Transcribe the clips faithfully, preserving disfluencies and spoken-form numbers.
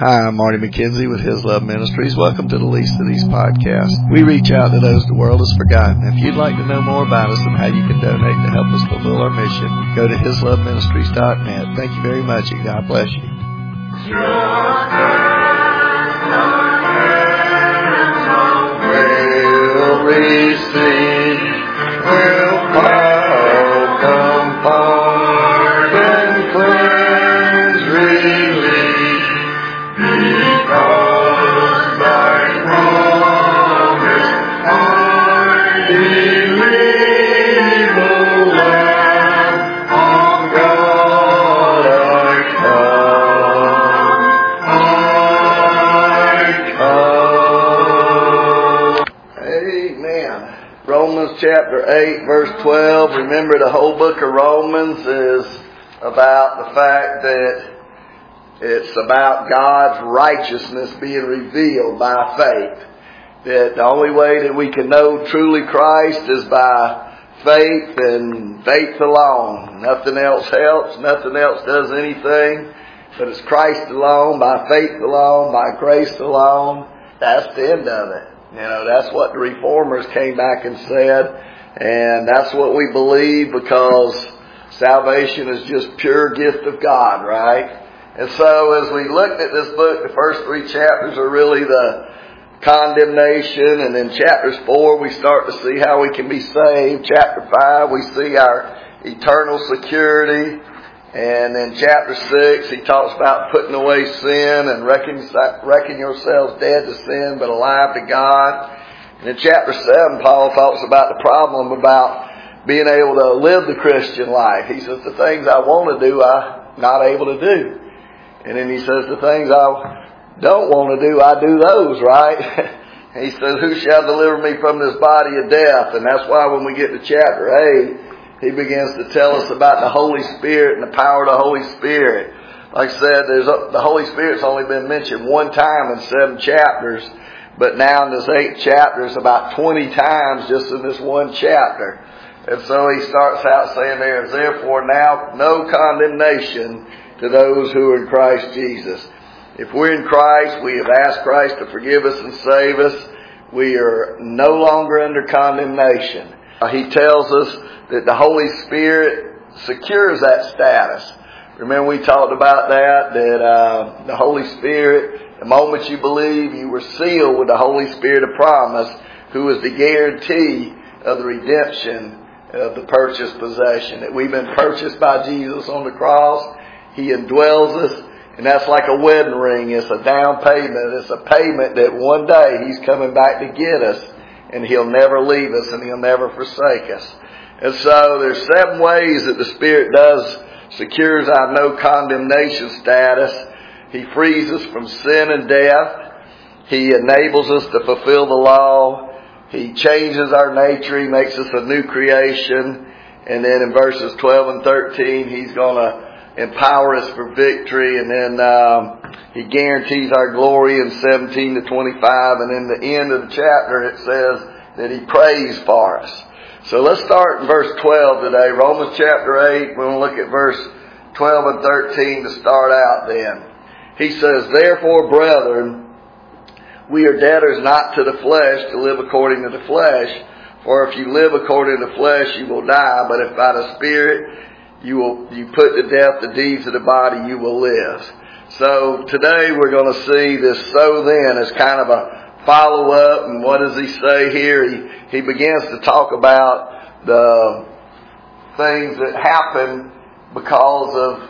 Hi, I'm Marty McKenzie with His Love Ministries. Welcome to the Least of These podcasts. We reach out to those the world has forgotten. If you'd like to know more about us and how you can donate to help us fulfill our mission, go to his love ministries dot net. Thank you very much and God bless you. Will receive, will call, comfort and cleanse, relief, because thy promise I believe, O Lamb of God, I come, I come. Amen. Romans chapter eight, verse twelve. Remember, the whole book of Romans is about the fact that it's about God's righteousness being revealed by faith. That the only way that we can know truly Christ is by faith and faith alone. Nothing else helps. Nothing else does anything. But it's Christ alone, by faith alone, by grace alone. That's the end of it. You know, that's what the Reformers came back and said. And that's what we believe, because salvation is just pure gift of God, right? And so as we looked at this book, the first three chapters are really the condemnation. And in chapters four, we start to see how we can be saved. Chapter five, we see our eternal security. And in chapter six, he talks about putting away sin and reckon, reckon yourselves dead to sin but alive to God. And in chapter seven, Paul talks about the problem about being able to live the Christian life. He says, the things I want to do, I'm not able to do. And then he says, the things I don't want to do, I do those, right? He says, who shall deliver me from this body of death? And that's why when we get to chapter eight, he begins to tell us about the Holy Spirit and the power of the Holy Spirit. Like I said, there's a, the Holy Spirit's only been mentioned one time in seven chapters. But now in this eighth chapter, it's about twenty times just in this one chapter. And so he starts out saying there is therefore now no condemnation to those who are in Christ Jesus. If we're in Christ, we have asked Christ to forgive us and save us. We are no longer under condemnation. He tells us that the Holy Spirit secures that status. Remember we talked about that, that uh, the Holy Spirit, the moment you believe, you were sealed with the Holy Spirit of promise, who is the guarantee of the redemption of the purchased possession. That we've been purchased by Jesus on the cross. He indwells us, and that's like a wedding ring. It's a down payment. It's a payment that one day He's coming back to get us, and He'll never leave us, and He'll never forsake us. And so there's seven ways that the Spirit does secures our no condemnation status. He frees us from sin and death. He enables us to fulfill the law. He changes our nature. He makes us a new creation. And then in verses twelve and thirteen, He's going to empower us for victory. And then um, He guarantees our glory in seventeen to twenty-five. And in the end of the chapter, it says that He prays for us. So let's start in verse twelve today. Romans chapter eight. We're going to look at verse twelve and thirteen to start out then. He says, therefore, brethren, we are debtors not to the flesh to live according to the flesh. For if you live according to the flesh, you will die. But if by the Spirit you will you put to death the deeds of the body, you will live. So today we're going to see this so then as kind of a follow up. And what does he say here? He, he begins to talk about the things that happen because of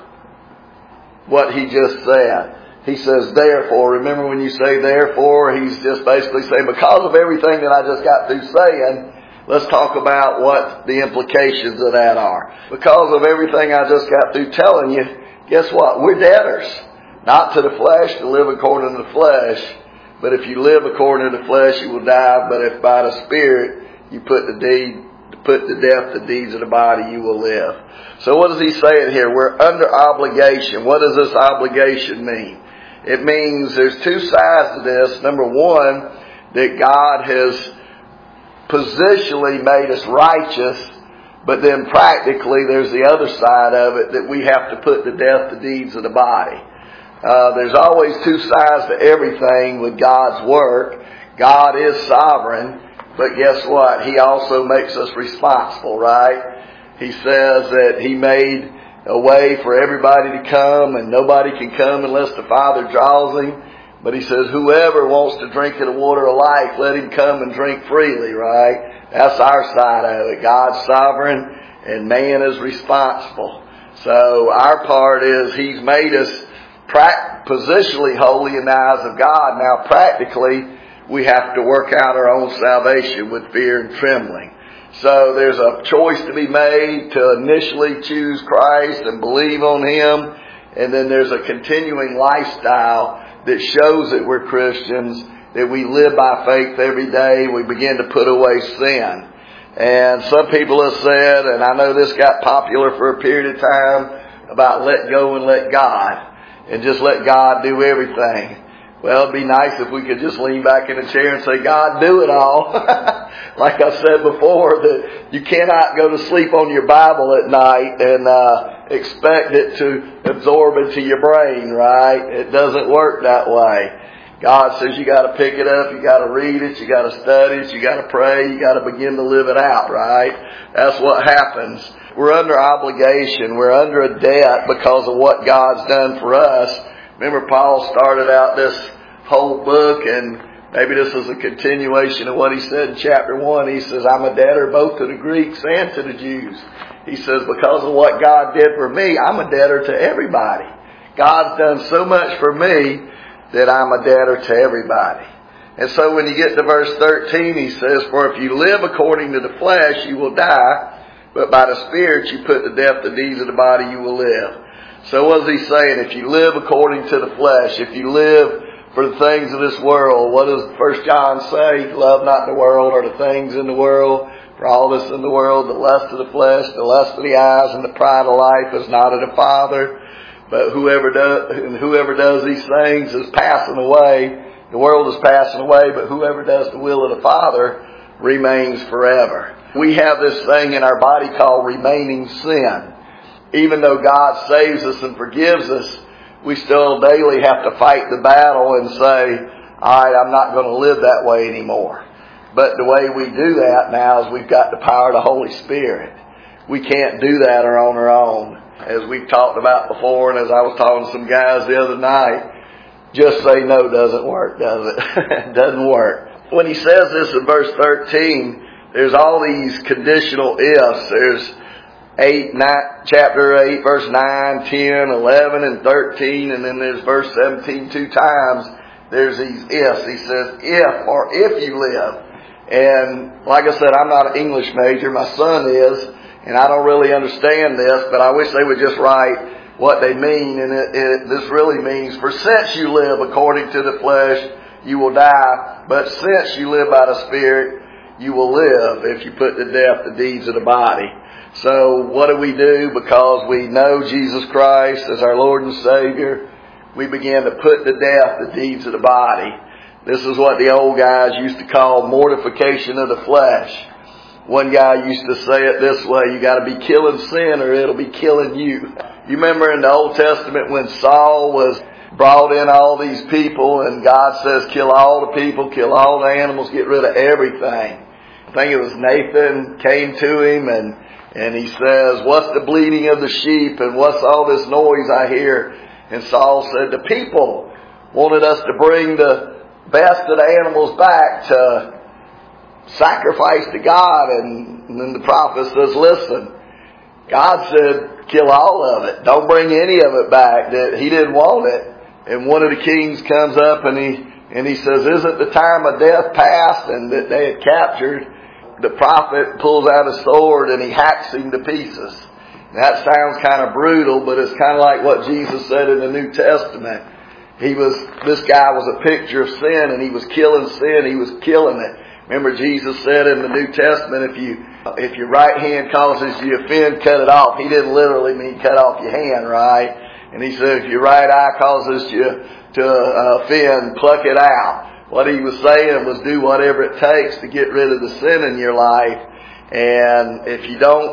what he just said. He says, therefore. Remember when you say therefore, he's just basically saying because of everything that I just got through saying, let's talk about what the implications of that are. Because of everything I just got through telling you, guess what? We're debtors. Not to the flesh to live according to the flesh. But if you live according to the flesh, you will die. But if by the Spirit you put the deed, put to death the deeds of the body, you will live. So what does he say here? We're under obligation. What does this obligation mean? It means there's two sides to this. Number one, that God has positionally made us righteous, but then practically there's the other side of it, that we have to put to death the deeds of the body. Uh, there's always two sides to everything with God's work. God is sovereign, but guess what? He also makes us responsible, right? He says that He made a way for everybody to come, and nobody can come unless the Father draws him. But He says, whoever wants to drink of the water of life, let him come and drink freely, right? That's our side of it. God's sovereign and man is responsible. So our part is He's made us pra- positionally holy in the eyes of God. Now practically, we have to work out our own salvation with fear and trembling. So there's a choice to be made to initially choose Christ and believe on Him. And then there's a continuing lifestyle that shows that we're Christians, that we live by faith every day. We begin to put away sin. And some people have said, and I know this got popular for a period of time, about let go and let God. And just let God do everything. Well, it'd be nice if we could just lean back in a chair and say, God, do it all. Like I said before, that you cannot go to sleep on your Bible at night and uh, expect it to absorb into your brain, right? It doesn't work that way. God says you got to pick it up, you got to read it, you got to study it, you got to pray, you got to begin to live it out, right? That's what happens. We're under obligation, we're under a debt because of what God's done for us. Remember, Paul started out this whole book, and maybe this is a continuation of what he said in chapter one. He says, I'm a debtor both to the Greeks and to the Jews. He says, because of what God did for me, I'm a debtor to everybody. God's done so much for me that I'm a debtor to everybody. And so when you get to verse thirteen, he says, for if you live according to the flesh, you will die, but by the Spirit you put to death the deeds of the body, you will live. So what is he saying? If you live according to the flesh, if you live for the things of this world, what does First John say? Love not the world or the things in the world. For all that's in the world, the lust of the flesh, the lust of the eyes, and the pride of life is not of the Father. But whoever does, whoever does these things is passing away. The world is passing away, but whoever does the will of the Father remains forever. We have this thing in our body called remaining sin. Even though God saves us and forgives us, we still daily have to fight the battle and say, all right, I'm not going to live that way anymore. But the way we do that now is we've got the power of the Holy Spirit. We can't do that on our own. As we've talked about before, and as I was talking to some guys the other night, just say no doesn't work, does it? It doesn't work. When he says this in verse thirteen, there's all these conditional ifs. There's eight, nine, chapter eight, verse nine, ten, eleven, and thirteen, and then there's verse seventeen two times. There's these ifs. He says, if or if you live. And like I said, I'm not an English major. My son is, and I don't really understand this, but I wish they would just write what they mean. And it, it, this really means, for since you live according to the flesh, you will die. But since you live by the Spirit, you will live if you put to death the deeds of the body. So what do we do? Because we know Jesus Christ as our Lord and Savior, we begin to put to death the deeds of the body. This is what the old guys used to call mortification of the flesh. One guy used to say it this way, you got to be killing sin or it'll be killing you. You remember in the Old Testament when Saul was brought in all these people and God says kill all the people, kill all the animals, get rid of everything. I think it was Nathan came to him and, and he says, what's the bleating of the sheep and what's all this noise I hear? And Saul said, the people wanted us to bring the best of the animals back to sacrifice to God. And, and then the prophet says, listen, God said, kill all of it. Don't bring any of it back. That He didn't want it. And one of the kings comes up and he, and he says, isn't the time of death past? And that they had captured. The prophet pulls out a sword and he hacks him to pieces. That sounds kind of brutal, but it's kind of like what Jesus said in the New Testament. He was, this guy was a picture of sin and he was killing sin. He was killing it. Remember Jesus said in the New Testament, if you, if your right hand causes you to offend, cut it off. He didn't literally mean cut off your hand, right? And he said, if your right eye causes you to uh, offend, pluck it out. What he was saying was do whatever it takes to get rid of the sin in your life. And if you don't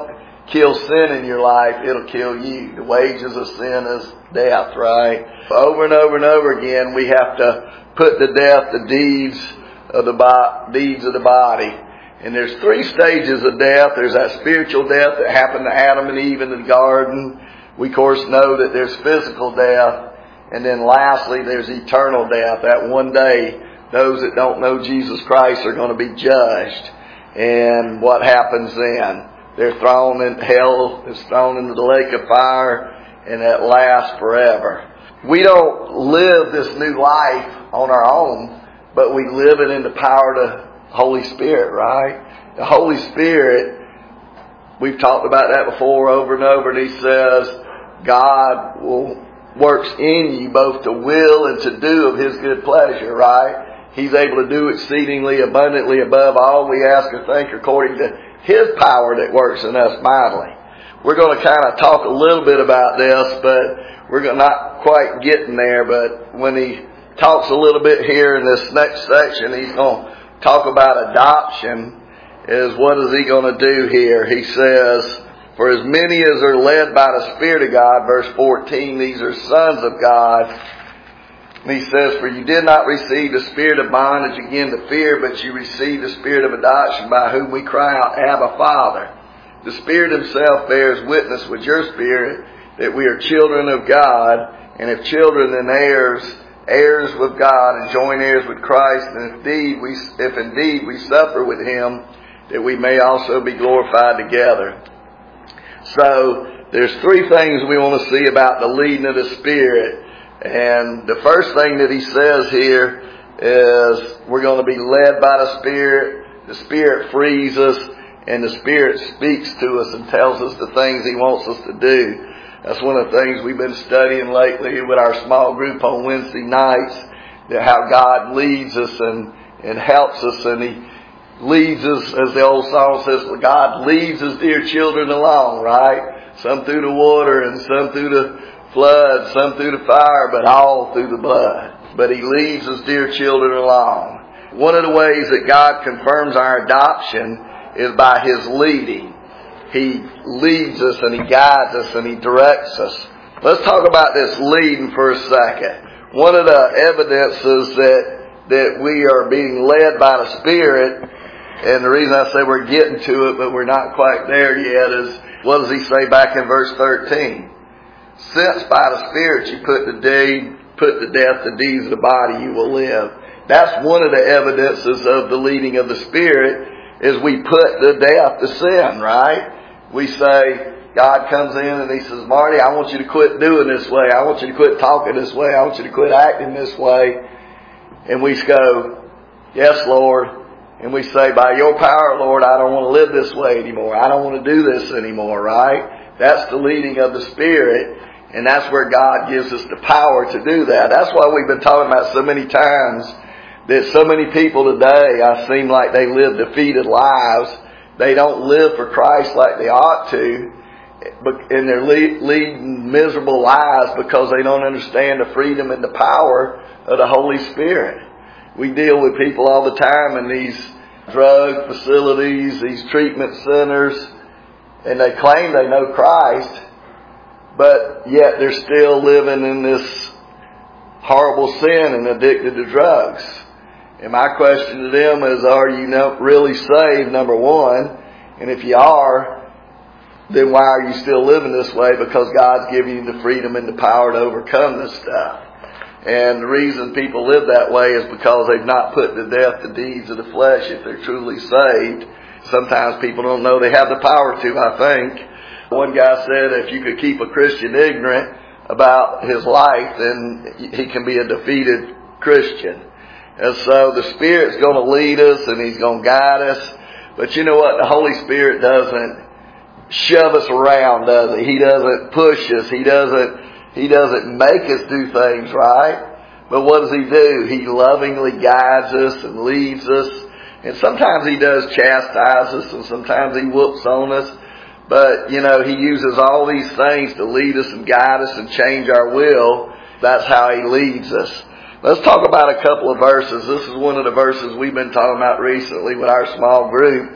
kill sin in your life, it'll kill you. The wages of sin is death, right? Over and over and over again, we have to put to death the deeds of the bo- deeds of the body. And there's three stages of death. There's that spiritual death that happened to Adam and Eve in the garden. We, of course, know that there's physical death. And then lastly, there's eternal death. That one day, those that don't know Jesus Christ are going to be judged. And what happens then? They're thrown in hell, it's thrown into the lake of fire, and that lasts forever. We don't live this new life on our own, but we live it in the power of the Holy Spirit, right? The Holy Spirit, we've talked about that before over and over, and He says God will works in you both to will and to do of His good pleasure, right? He's able to do exceedingly abundantly above all we ask or think according to His power that works in us mightily. We're going to kind of talk a little bit about this, but we're not quite getting there. But when He talks a little bit here in this next section, He's going to talk about adoption. Is what is He going to do here? He says, for as many as are led by the Spirit of God, verse fourteen, these are sons of God. And He says, for you did not receive the spirit of bondage again to fear, but you received the spirit of adoption, by whom we cry out, Abba, Father. The Spirit Himself bears witness with your spirit that we are children of God, and if children, then heirs, heirs with God, and joint heirs with Christ, and if indeed we, if indeed we suffer with Him, that we may also be glorified together. So, there's three things we want to see about the leading of the Spirit. And the first thing that He says here is we're going to be led by the Spirit. The Spirit frees us, and the Spirit speaks to us and tells us the things He wants us to do. That's one of the things we've been studying lately with our small group on Wednesday nights, that how God leads us and, and helps us, and He leads us, as the old song says, God leads His dear children along, right? Some through the water and some through the flood, some through the fire, but all through the blood. But He leads His dear children along. One of the ways that God confirms our adoption is by His leading. He leads us and He guides us and He directs us. Let's talk about this leading for a second. One of the evidences that, that we are being led by the Spirit, and the reason I say we're getting to it, but we're not quite there yet, is what does He say back in verse thirteen? Since by the Spirit you put to deed, put to death the deeds of the body, you will live. That's one of the evidences of the leading of the Spirit, is we put to death the sin, right? We say, God comes in and He says, Marty, I want you to quit doing this way. I want you to quit talking this way. I want you to quit acting this way. And we go, yes, Lord. And we say, by your power, Lord, I don't want to live this way anymore. I don't want to do this anymore, right? That's the leading of the Spirit. And that's where God gives us the power to do that. That's why we've been talking about so many times that so many people today, I seem like they live defeated lives. They don't live for Christ like they ought to. And they're leading miserable lives because they don't understand the freedom and the power of the Holy Spirit. We deal with people all the time in these drug facilities, these treatment centers, and they claim they know Christ, but yet they're still living in this horrible sin and addicted to drugs. And my question to them is, are you not really saved, number one? And if you are, then why are you still living this way? Because God's giving you the freedom and the power to overcome this stuff. And the reason people live that way is because they've not put to death the deeds of the flesh if they're truly saved. Sometimes people don't know they have the power to, I think. One guy said if you could keep a Christian ignorant about his life, then he can be a defeated Christian. And so the Spirit's going to lead us and He's going to guide us. But you know what? The Holy Spirit doesn't shove us around, does He? He doesn't push us. He doesn't He doesn't make us do things, right? But what does He do? He lovingly guides us and leads us. And sometimes He does chastise us, and sometimes He whoops on us. But, you know, He uses all these things to lead us and guide us and change our will. That's how He leads us. Let's talk about a couple of verses. This is one of the verses we've been talking about recently with our small group.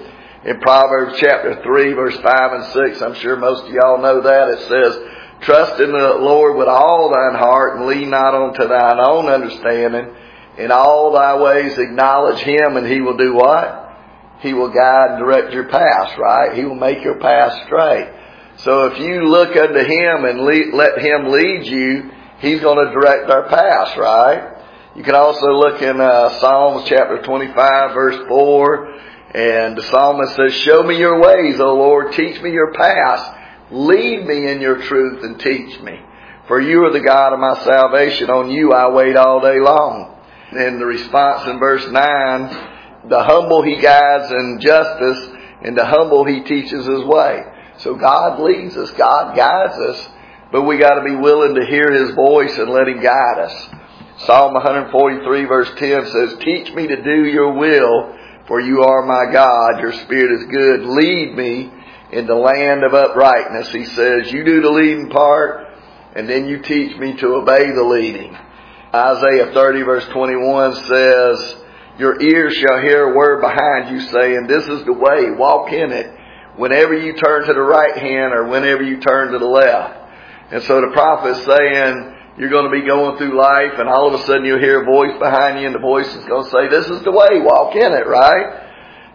In Proverbs chapter three, verse five and six, I'm sure most of y'all know that, it says, trust in the Lord with all thine heart, and lean not unto thine own understanding. In all thy ways acknowledge Him, and He will do what? He will guide and direct your paths, right? He will make your path straight. So if you look unto Him and lead, let Him lead you, He's going to direct our paths, right? You can also look in uh, Psalms chapter twenty-five, verse four. And the psalmist says, show me your ways, O Lord, teach me your paths. Lead me in your truth and teach me. For you are the God of my salvation. On you I wait all day long. And the response in verse nine, the humble He guides in justice, and the humble He teaches His way. So God leads us, God guides us, but we got to be willing to hear His voice and let Him guide us. Psalm one forty-three verse ten says, teach me to do your will, for you are my God, your Spirit is good. Lead me in the land of uprightness. He says, you do the leading part, and then you teach me to obey the leading. Isaiah thirty verse twenty-one says, your ears shall hear a word behind you saying, this is the way, walk in it, whenever you turn to the right hand or whenever you turn to the left. And so the prophet's saying, you're going to be going through life, and all of a sudden you'll hear a voice behind you, and the voice is going to say, this is the way, walk in it, right?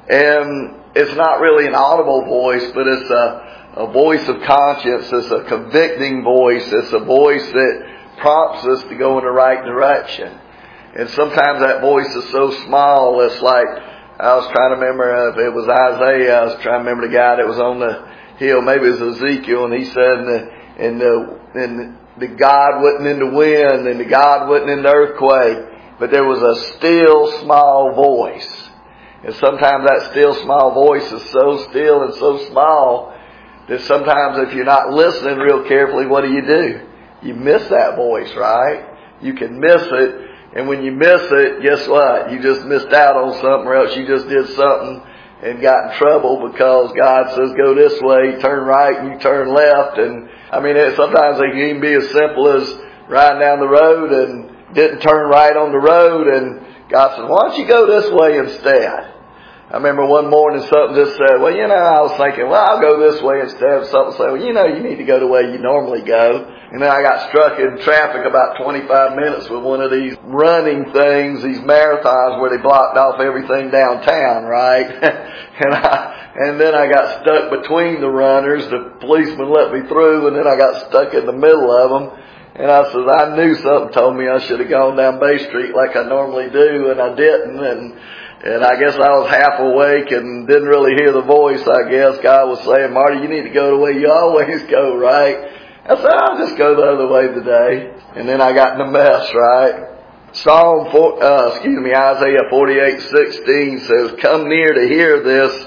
And it's not really an audible voice, but it's a, a voice of conscience. It's a convicting voice. It's a voice that prompts us to go in the right direction. And sometimes that voice is so small, it's like, I was trying to remember if it was Isaiah, I was trying to remember the guy that was on the hill, maybe it was Ezekiel, and he said, in the, in the, in the The God wasn't in the wind, and the God wasn't in the earthquake, but there was a still small voice. And sometimes that still small voice is so still and so small that sometimes if you're not listening real carefully, what do you do? You miss that voice, right? You can miss it, and when you miss it, guess what? You just missed out on something, or else you just did something and got in trouble because God says go this way, turn right, and you turn left. And I mean, it, sometimes it can even be as simple as riding down the road and didn't turn right on the road, and God says, why don't you go this way instead? I remember one morning something just said, well, you know, I was thinking, well, I'll go this way instead. Something said, well, you know, you need to go the way you normally go. And then I got struck in traffic about twenty-five minutes with one of these running things, these marathons where they blocked off everything downtown, right? and I, and then I got stuck between the runners. The policeman let me through, and then I got stuck in the middle of them. And I said, I knew something told me I should have gone down Bay Street like I normally do, and I didn't. And And I guess I was half awake and didn't really hear the voice, I guess. God was saying, Marty, you need to go the way you always go, right? I said, I'll just go the other way today. And then I got in a mess, right? Psalm, four, uh, excuse me, Isaiah forty-eight sixteen says, come near to hear this.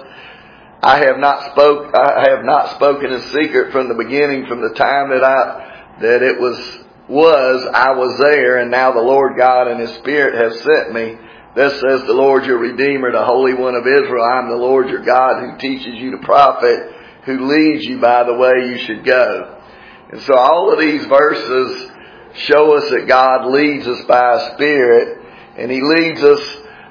I have not spoke, I have not spoken in secret from the beginning, from the time that I, that it was, was, I was there, and now the Lord God and His Spirit have sent me. Thus says the Lord your Redeemer, the Holy One of Israel. I am the Lord your God who teaches you to profit, who leads you by the way you should go. And so all of these verses show us that God leads us by His Spirit, and He leads us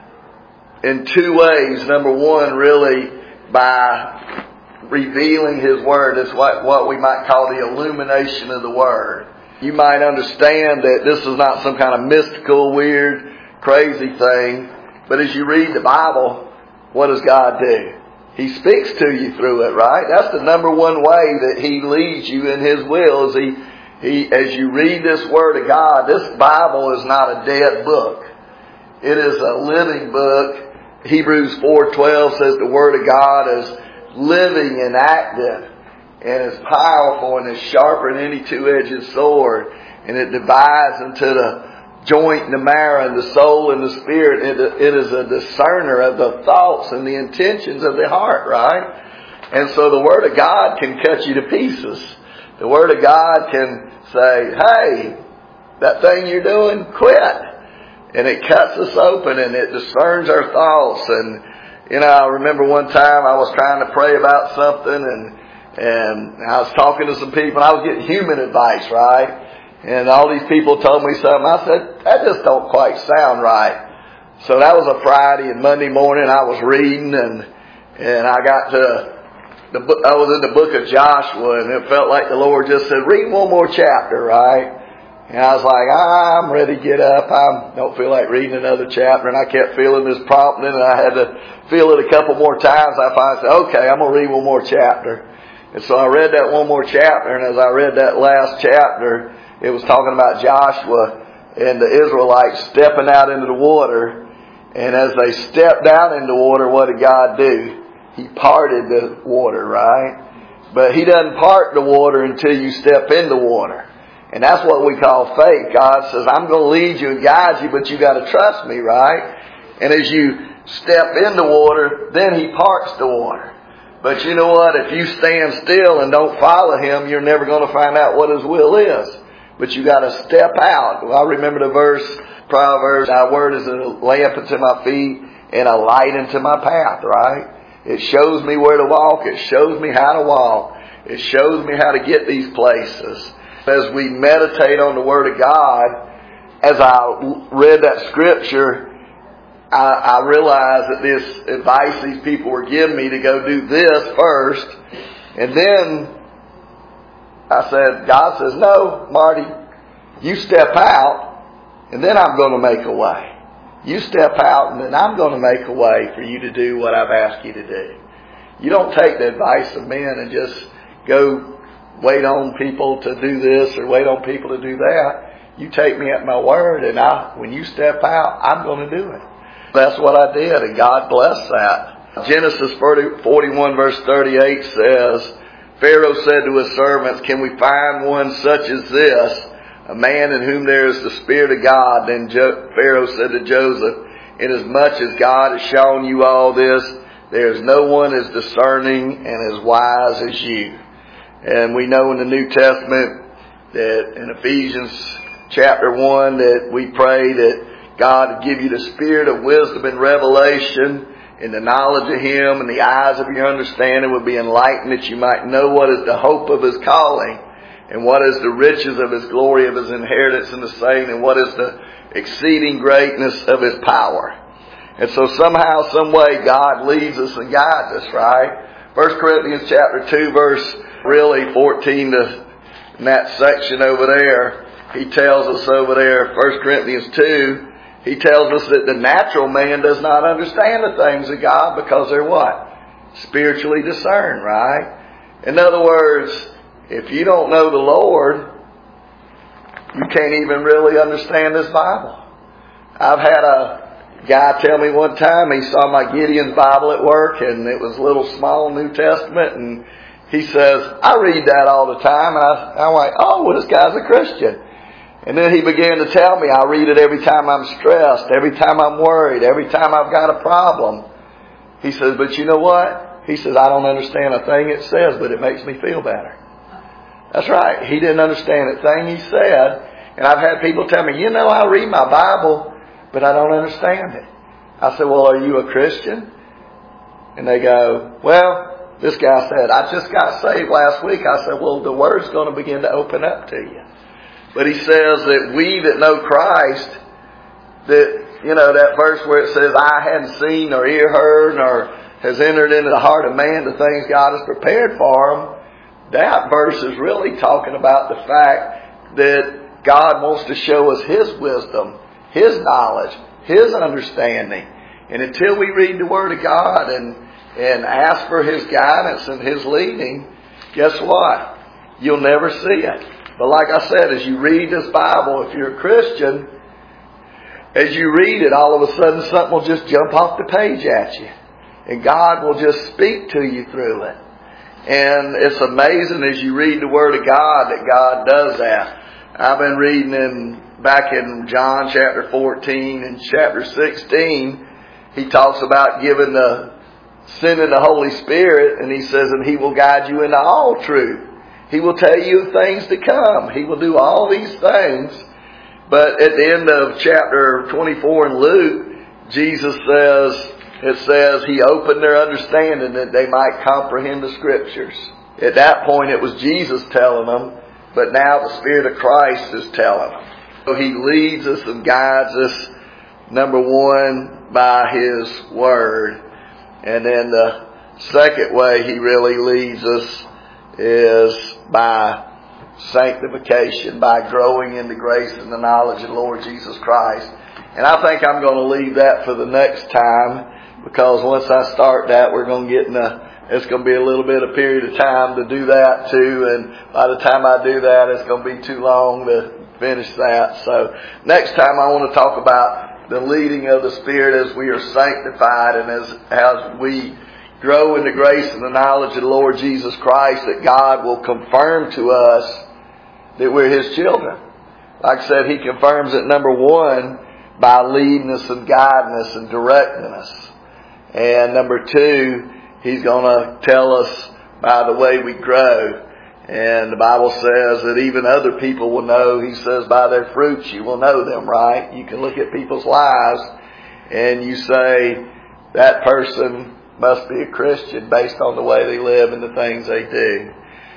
in two ways. Number one, really by revealing His Word. It's what, what we might call the illumination of the Word. You might understand that this is not some kind of mystical, weird, crazy thing, but as you read the Bible, what does God do? He speaks to you through it, right? That's the number one way that He leads you in His will. Is He, He, as you read this Word of God, this Bible is not a dead book. It is a living book. Hebrews four twelve says the Word of God is living and active, and is powerful, and is sharper than any two-edged sword, and it divides into the joint and the marrow and the soul and the spirit. It, it is a discerner of the thoughts and the intentions of the heart, right? And so the Word of God can cut you to pieces. The Word of God can say, hey, that thing you're doing, quit. And it cuts us open, and it discerns our thoughts. And, you know, I remember one time I was trying to pray about something, and, and I was talking to some people, and I was getting human advice, right? And all these people told me something. I said, that just don't quite sound right. So that was a Friday, and Monday morning I was reading, and And I got to the book, I was in the book of Joshua, and it felt like the Lord just said, read one more chapter, right? And I was like, I'm ready to get up. I don't feel like reading another chapter. And I kept feeling this prompting, and I had to feel it a couple more times. I finally said, okay, I'm going to read one more chapter. And so I read that one more chapter, and as I read that last chapter, it was talking about Joshua and the Israelites stepping out into the water. And as they stepped out into the water, what did God do? He parted the water, right? But He doesn't part the water until you step in the water. And that's what we call faith. God says, I'm going to lead you and guide you, but you got to trust me, right? And as you step in the water, then He parts the water. But you know what? If you stand still and don't follow Him, you're never going to find out what His will is. But you got to step out. Well, I remember the verse, Proverbs, Thy word is a lamp unto my feet and a light unto my path, right? It shows me where to walk. It shows me how to walk. It shows me how to get these places. As we meditate on the Word of God, as I read that scripture, I, I realized that this advice these people were giving me to go do this first. And then I said, God says, no, Marty, you step out and then I'm going to make a way. You step out and then I'm going to make a way for you to do what I've asked you to do. You don't take the advice of men and just go wait on people to do this or wait on people to do that. You take me at my word, and I, when you step out, I'm going to do it. That's what I did, and God blessed that. Genesis forty-one verse thirty-eight says, Pharaoh said to his servants, can we find one such as this, a man in whom there is the Spirit of God? Then Jo- Pharaoh said to Joseph, inasmuch as God has shown you all this, there is no one as discerning and as wise as you. And we know in the New Testament that in Ephesians chapter one that we pray that God would give you the spirit of wisdom and revelation in the knowledge of Him, and the eyes of your understanding would be enlightened, that you might know what is the hope of His calling, and what is the riches of His glory, of His inheritance in the saints, and what is the exceeding greatness of His power. And so somehow, some way, God leads us and guides us, right? First Corinthians chapter two, verse really fourteen to in that section over there, he tells us over there, First Corinthians two, he tells us that the natural man does not understand the things of God because they're what? Spiritually discerned, right? In other words, if you don't know the Lord, you can't even really understand this Bible. I've had a guy tell me one time he saw my Gideon's Bible at work, and it was a little small New Testament, and he says, I read that all the time. And I, I'm like, oh, well, this guy's a Christian. And then he began to tell me I read it every time I'm stressed, every time I'm worried, every time I've got a problem. He says, but you know what? He says, I don't understand a thing it says, but it makes me feel better. That's right. He didn't understand a thing he said. And I've had people tell me, you know, I read my Bible, but I don't understand it. I said, well, are you a Christian? And they go, well, this guy said, I just got saved last week. I said, well, the Word's going to begin to open up to you. But he says that we that know Christ, that, you know, that verse where it says, I hadn't seen nor ear heard nor has entered into the heart of man the things God has prepared for him. That verse is really talking about the fact that God wants to show us His wisdom, His knowledge, His understanding. And until we read the Word of God and, and ask for His guidance and His leading, guess what? You'll never see it. But like I said, as you read this Bible, if you're a Christian, as you read it, all of a sudden something will just jump off the page at you. And God will just speak to you through it. And it's amazing as you read the Word of God that God does that. I've been reading in back in John chapter fourteen and chapter sixteen. He talks about giving the sending the Holy Spirit, and he says, and He will guide you into all truth. He will tell you of things to come. He will do all these things. But at the end of chapter twenty-four in Luke, Jesus says, it says, He opened their understanding that they might comprehend the Scriptures. At that point it was Jesus telling them, but now the Spirit of Christ is telling them. So He leads us and guides us, number one, by His Word. And then the second way He really leads us is by sanctification, by growing in the grace and the knowledge of the Lord Jesus Christ. And I think I'm going to leave that for the next time, because once I start that, we're going to get in a, it's going to be a little bit of period of time to do that too. And by the time I do that, it's going to be too long to finish that. So next time I want to talk about the leading of the Spirit as we are sanctified and as, as we grow in the grace and the knowledge of the Lord Jesus Christ, that God will confirm to us that we're His children. Like I said, He confirms it, number one, by leading us and guiding us and directing us. And number two, He's going to tell us by the way we grow. And the Bible says that even other people will know. He says, by their fruits you will know them, right? You can look at people's lives and you say, that person must be a Christian based on the way they live and the things they do.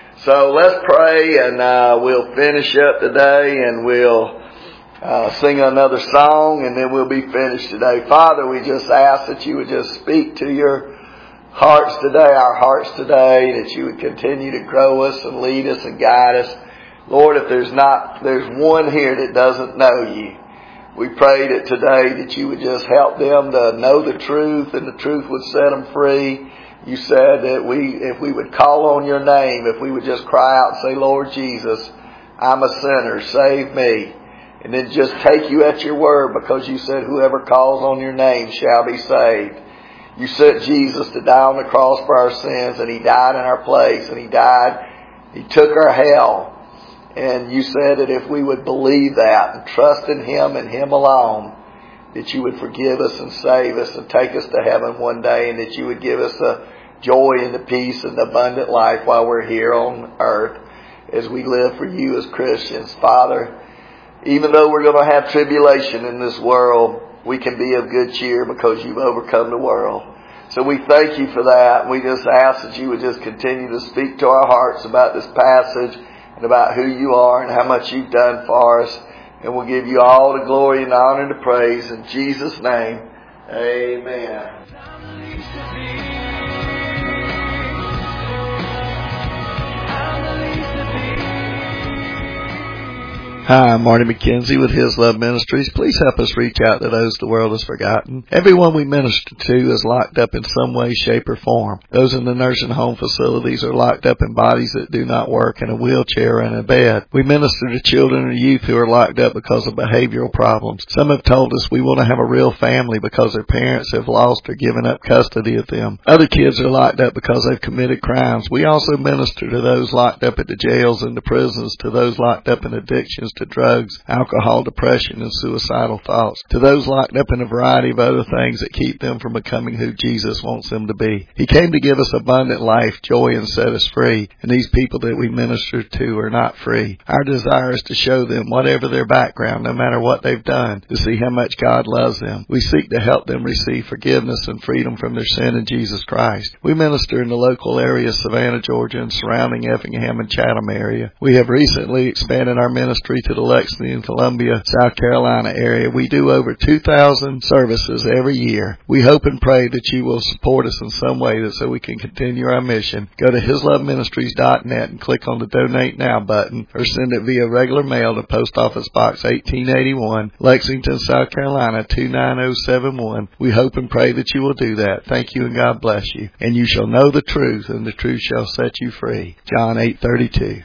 So let's pray, and uh, we'll finish up today, and we'll uh, sing another song, and then we'll be finished today. Father, we just ask that you would just speak to your hearts today, our hearts today, that you would continue to grow us and lead us and guide us. Lord, if there's not, there's one here that doesn't know you, we pray that today that you would just help them to know the truth, and the truth would set them free. You said that we, if we would call on your name, if we would just cry out and say, Lord Jesus, I'm a sinner, save me. And then just take you at your word, because you said whoever calls on your name shall be saved. You sent Jesus to die on the cross for our sins, and He died in our place, and He died, He took our hell. And you said that if we would believe that and trust in Him and Him alone, that you would forgive us and save us and take us to heaven one day, and that you would give us the joy and the peace and the abundant life while we're here on earth as we live for you as Christians. Father, even though we're going to have tribulation in this world, we can be of good cheer because you've overcome the world. So we thank you for that. We just ask that you would just continue to speak to our hearts about this passage and about who you are and how much you've done for us. And we'll give you all the glory and honor and the praise. In Jesus' name, amen. Hi, I'm Marty McKenzie with His Love Ministries. Please help us reach out to those the world has forgotten. Everyone we minister to is locked up in some way, shape, or form. Those in the nursing home facilities are locked up in bodies that do not work, in a wheelchair and a bed. We minister to children and youth who are locked up because of behavioral problems. Some have told us we want to have a real family because their parents have lost or given up custody of them. Other kids are locked up because they've committed crimes. We also minister to those locked up at the jails and the prisons, to those locked up in addictions to drugs, alcohol, depression, and suicidal thoughts, to those locked up in a variety of other things that keep them from becoming who Jesus wants them to be. He came to give us abundant life, joy, and set us free, and these people that we minister to are not free. Our desire is to show them, whatever their background, no matter what they've done, to see how much God loves them. We seek to help them receive forgiveness and freedom from their sin in Jesus Christ. We minister in the local area, Savannah, Georgia, and surrounding Effingham and Chatham area. We have recently expanded our ministry to the Lexington, Columbia, South Carolina area. We do over two thousand services every year. We hope and pray that you will support us in some way that so we can continue our mission. Go to his love ministries dot net and click on the Donate Now button, or send it via regular mail to Post Office Box eighteen eighty-one, Lexington, South Carolina two nine zero seven one. We hope and pray that you will do that. Thank you, and God bless you. And you shall know the truth, and the truth shall set you free. John eight thirty-two.